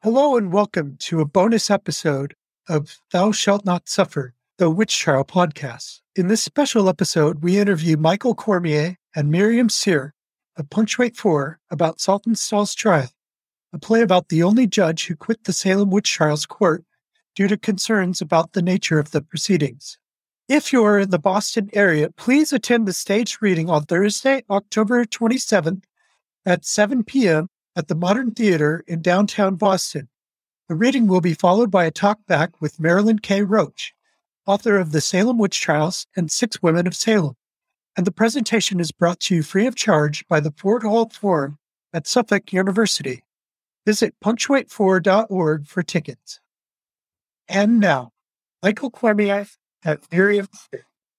Hello and welcome to a bonus episode of Thou Shalt Not Suffer, the Witch Trial podcast. In this special episode, we interview Michael Cormier and Miriam Cyr of Punctuate 4 about Saltonstall's trial, a play about the only judge who quit the Salem Witch Trials court due to concerns about the nature of the proceedings. If you are in the Boston area, please attend the staged reading on Thursday, October 27th at 7 p.m. at the Modern Theater in downtown Boston. The reading will be followed by a talkback with Marilyn K. Roach, author of The Salem Witch Trials and Six Women of Salem. And the presentation is brought to you free of charge by the Ford Hall Forum at Suffolk University. Visit punctuate4.org for tickets. And now, Michael Cormier at Miriam Cyr.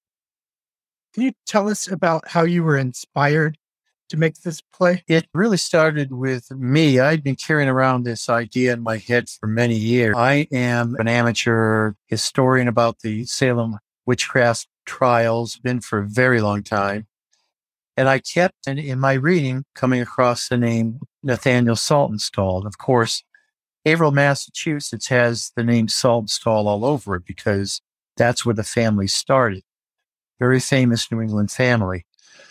Can you tell us about how you were inspired to make this play? It really started with me. I'd been carrying around this idea in my head for many years. I am an amateur historian about the Salem witchcraft trials, been for a very long time. And I kept, in my reading, coming across the name Nathaniel Saltonstall. Of course, Haverhill, Massachusetts has the name Saltonstall all over it because that's where the family started. Very famous New England family.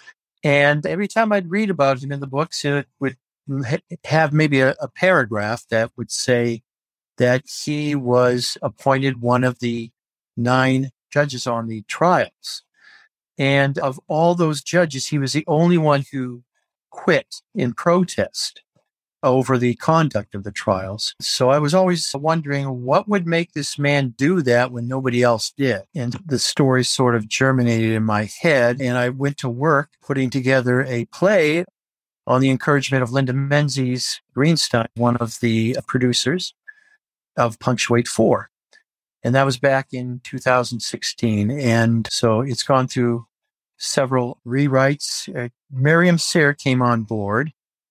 And every time I'd read about him in the books, it would have maybe a paragraph that would say that he was appointed one of the 9 judges on the trials. And of all those judges, he was the only one who quit in protest over the conduct of the trials. So I was always wondering what would make this man do that when nobody else did. And the story sort of germinated in my head. And I went to work putting together a play on the encouragement of Linda Menzies Greenstein, one of the producers of Punctuate 4. And that was back in 2016. And so it's gone through several rewrites. Miriam Cyr came on board.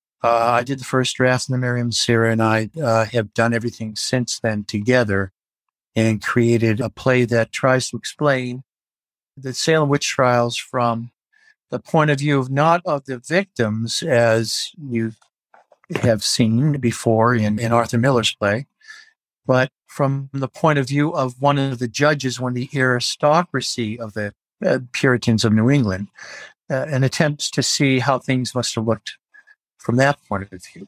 I did the first draft in the Miriam Cyr, and I have done everything since then together and created a play that tries to explain the Salem witch trials from the point of view of not of the victims, as you have seen before in Arthur Miller's play, but from the point of view of one of the judges, one of the aristocracy of the Puritans of New England, an attempt to see how things must have looked from that point of view.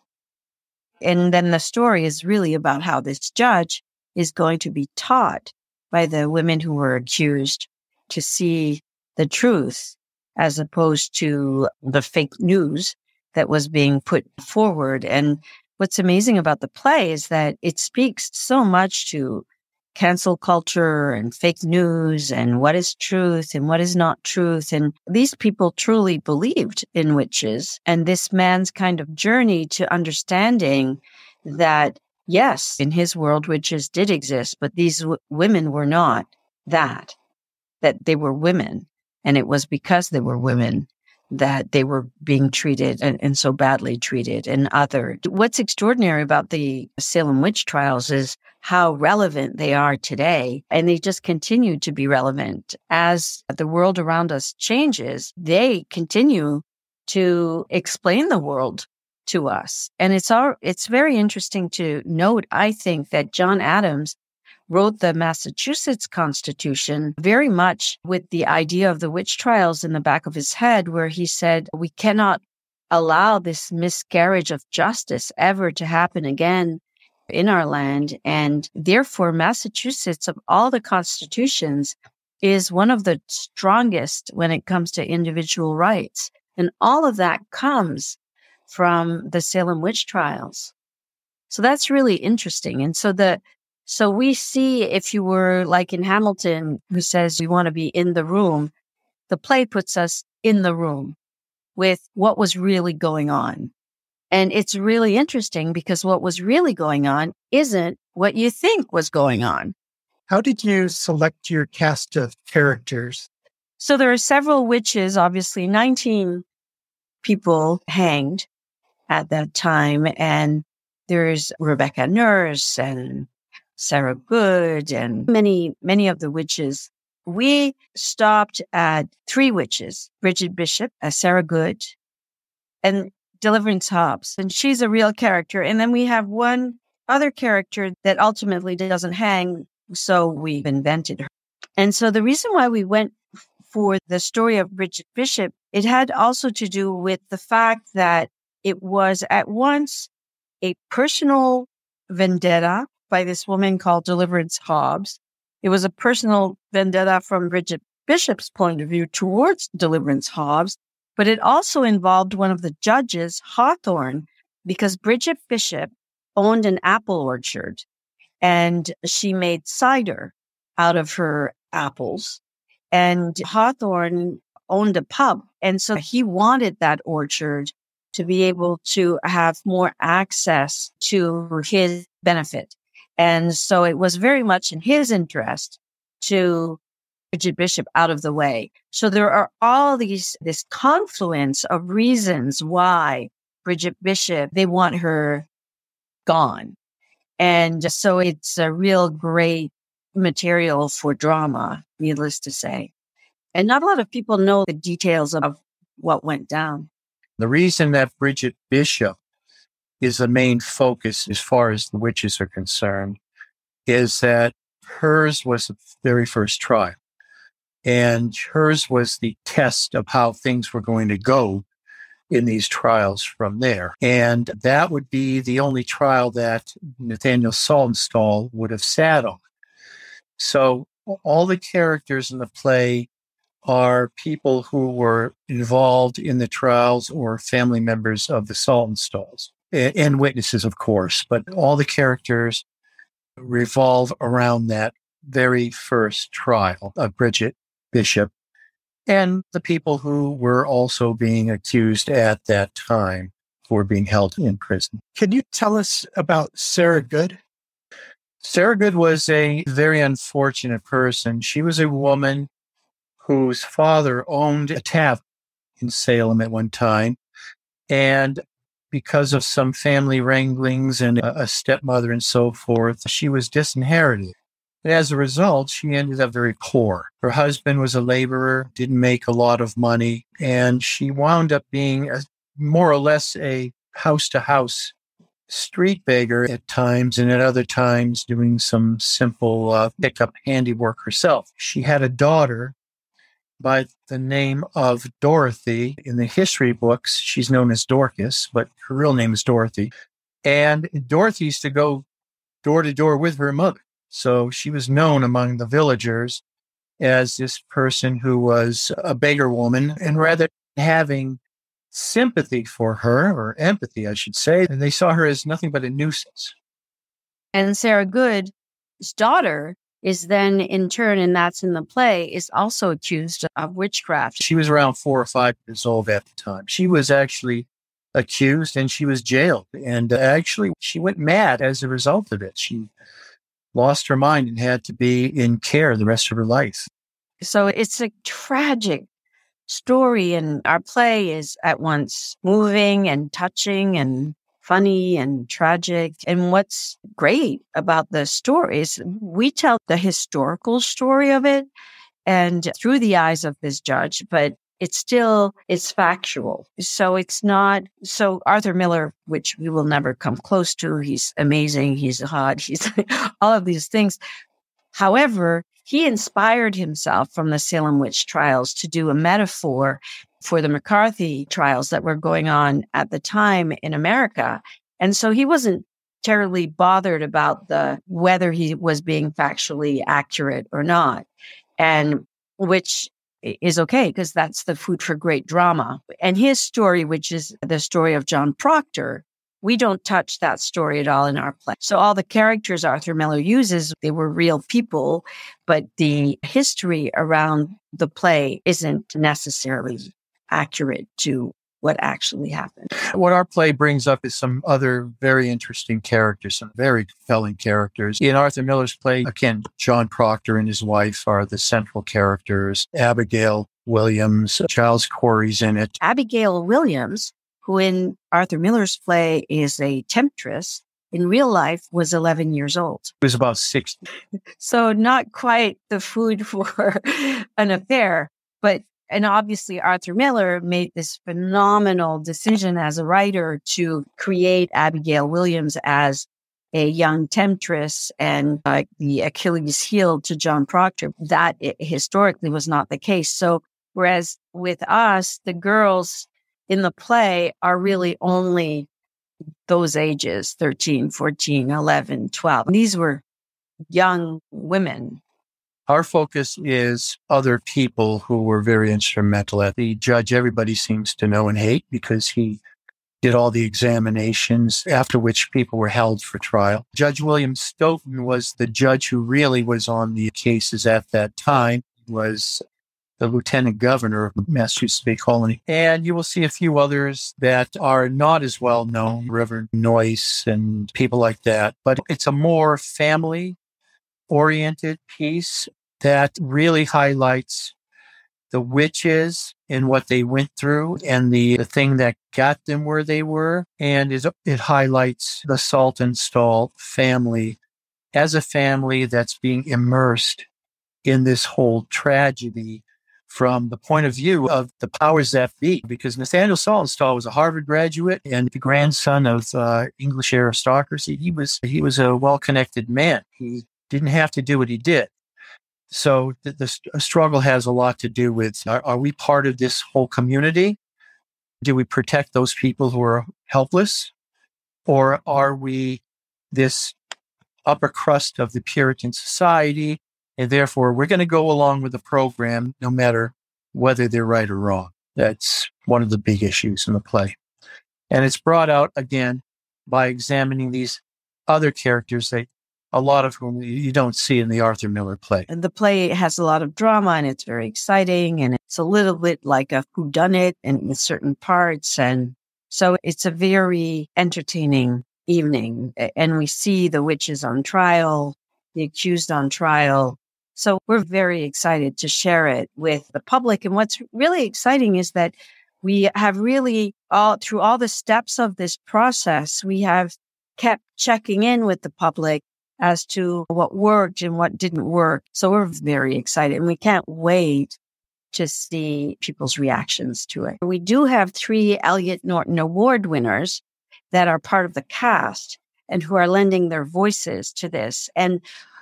And then the story is really about how this judge is going to be taught by the women who were accused to see the truth as opposed to the fake news that was being put forward. And what's amazing about the play is that it speaks so much to cancel culture and fake news and what is truth and what is not truth. And these people truly believed in witches. And this man's kind of journey to understanding that, yes, in his world, witches did exist, but these women were not that they were women. And it was because they were women that they were being treated and so badly treated and othered. What's extraordinary about the Salem witch trials is how relevant they are today. And they just continue to be relevant. As the world around us changes, they continue to explain the world to us. And it's very interesting to note, I think, that John Adams wrote the Massachusetts Constitution very much with the idea of the witch trials in the back of his head, where he said, we cannot allow this miscarriage of justice ever to happen again in our land. And therefore, Massachusetts, of all the constitutions, is one of the strongest when it comes to individual rights. And all of that comes from the Salem witch trials. So that's really interesting. And so we see, if you were like in Hamilton, who says we want to be in the room, the play puts us in the room with what was really going on. And it's really interesting because what was really going on isn't what you think was going on. How did you select your cast of characters? So there are several witches, obviously 19 people hanged at that time. And there's Rebecca Nurse and Sarah Good and many of the witches. We stopped at 3 witches, Bridget Bishop, Sarah Good, and Deliverance Hobbs. And she's a real character. And then we have one other character that ultimately doesn't hang, so we've invented her. And so the reason why we went for the story of Bridget Bishop, it had also to do with the fact that it was at once a personal vendetta by this woman called Deliverance Hobbs. It was a personal vendetta from Bridget Bishop's point of view towards Deliverance Hobbs, but it also involved one of the judges, Hawthorne, because Bridget Bishop owned an apple orchard and she made cider out of her apples. And Hawthorne owned a pub. And so he wanted that orchard to be able to have more access to his benefit. And so it was very much in his interest to Bridget Bishop out of the way. So there are all this confluence of reasons why Bridget Bishop, they want her gone. And so it's a real great material for drama, needless to say. And not a lot of people know the details of what went down. The reason that Bridget Bishop is the main focus as far as the witches are concerned is that hers was the very first trial. And hers was the test of how things were going to go in these trials from there. And that would be the only trial that Nathaniel Saltonstall would have sat on. So all the characters in the play are people who were involved in the trials or family members of the Saltonstalls and witnesses, of course. But all the characters revolve around that very first trial of Bridget Bishop and the people who were also being accused at that time for being held in prison. Can you tell us about Sarah Good? Sarah Good was a very unfortunate person. She was a woman whose father owned a tavern in Salem at one time. And because of some family wranglings and a stepmother and so forth, she was disinherited. And as a result, she ended up very poor. Her husband was a laborer, didn't make a lot of money, and she wound up being more or less a house-to-house street beggar at times, and at other times doing some simple pickup handiwork herself. She had a daughter by the name of Dorothy. In the history books, she's known as Dorcas, but her real name is Dorothy. And Dorothy used to go door to door with her mother. So she was known among the villagers as this person who was a beggar woman, and rather than having sympathy for her, or empathy, I should say, they saw her as nothing but a nuisance. And Sarah Good's daughter is then in turn, and that's in the play, is also accused of witchcraft. She was around 4 or 5 years old at the time. She was actually accused and she was jailed. And actually, she went mad as a result of it. She lost her mind and had to be in care the rest of her life. So it's a tragic story, and our play is at once moving and touching and funny and tragic. And what's great about the story is we tell the historical story of it and through the eyes of this judge, but it's factual. So it's not, so Arthur Miller, which we will never come close to. He's amazing. He's hot. He's all of these things. However, he inspired himself from the Salem witch trials to do a metaphor for the McCarthy trials that were going on at the time in America. And so he wasn't terribly bothered about whether he was being factually accurate or not. And which is okay, because that's the food for great drama. And his story, which is the story of John Proctor, we don't touch that story at all in our play. So all the characters Arthur Miller uses, they were real people, but the history around the play isn't necessarily accurate to what actually happened. What our play brings up is some other very interesting characters, some very compelling characters. In Arthur Miller's play, again, John Proctor and his wife are the central characters. Abigail Williams, Giles Corey's in it. Abigail Williams, who in Arthur Miller's play is a temptress, in real life was 11 years old. He was about 60. So not quite the food for an affair, and obviously Arthur Miller made this phenomenal decision as a writer to create Abigail Williams as a young temptress and the Achilles heel to John Proctor. That historically was not the case. So whereas with us, the girls in the play are really only those ages, 13, 14, 11, 12. These were young women. Our focus is other people who were very instrumental. At the judge, everybody seems to know and hate because he did all the examinations after which people were held for trial. Judge William Stoughton was the judge who really was on the cases at that time. He was the lieutenant governor of the Massachusetts Bay Colony. And you will see a few others that are not as well known, Reverend Noyce and people like that. But it's a more family-oriented piece that really highlights the witches and what they went through and the thing that got them where they were. And it highlights the Saltonstall family as a family that's being immersed in this whole tragedy from the point of view of the powers that be, because Nathaniel Saltonstall was a Harvard graduate and the grandson of English aristocracy. He was a well-connected man. He didn't have to do what he did. So the struggle has a lot to do with, are we part of this whole community? Do we protect those people who are helpless? Or are we this upper crust of the Puritan society? And therefore, we're going to go along with the program no matter whether they're right or wrong. That's one of the big issues in the play. And it's brought out, again, by examining these other characters, a lot of whom you don't see in the Arthur Miller play. And the play has a lot of drama, and it's very exciting, and it's a little bit like a whodunit in certain parts. And so it's a very entertaining evening. And we see the witches on trial, the accused on trial. So we're very excited to share it with the public. And what's really exciting is that we have really through all the steps of this process, we have kept checking in with the public as to what worked and what didn't work. So we're very excited and we can't wait to see people's reactions to it. We do have 3 Elliot Norton Award winners that are part of the cast and who are lending their voices to this. And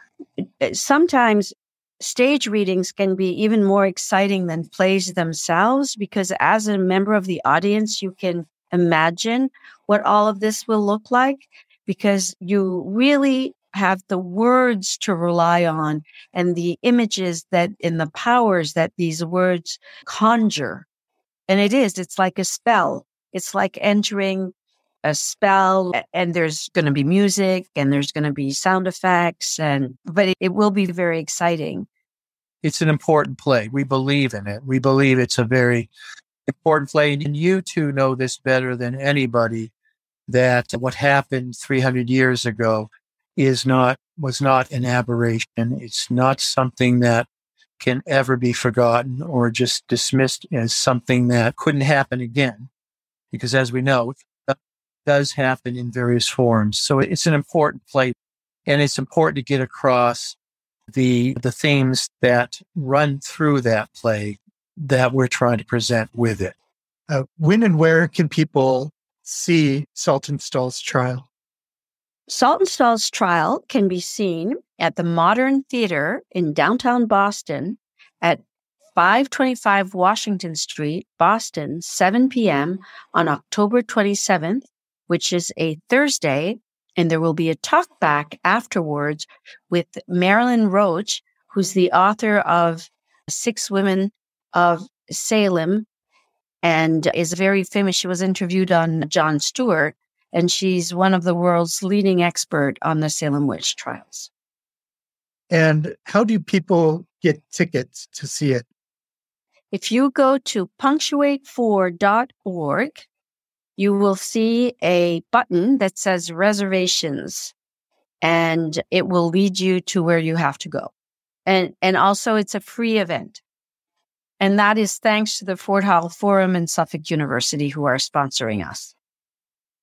sometimes stage readings can be even more exciting than plays themselves, because as a member of the audience, you can imagine what all of this will look like, because you really have the words to rely on and the images that in the powers that these words conjure. And it's like a spell. It's like entering a spell, and there's going to be music and there's going to be sound effects, but it will be very exciting. It's an important play. We believe in it. We believe it's a very important play. And you two know this better than anybody, that what happened 300 years ago was not an aberration. It's not something that can ever be forgotten or just dismissed as something that couldn't happen again. Because as we know, it does happen in various forms. So it's an important play, and it's important to get across the themes that run through that play that we're trying to present with it. When and where can people see Saltonstall's trial? Saltonstall's trial can be seen at the Modern Theater in downtown Boston at 525 Washington Street, Boston, 7 p.m. on October 27th, which is a Thursday. And there will be a talk back afterwards with Marilyn Roach, who's the author of 6 Women of Salem and is very famous. She was interviewed on Jon Stewart, and she's one of the world's leading expert on the Salem witch trials. And how do people get tickets to see it? If you go to punctuate4.org, you will see a button that says reservations, and it will lead you to where you have to go. And also it's a free event. And that is thanks to the Fort Howell Forum and Suffolk University, who are sponsoring us.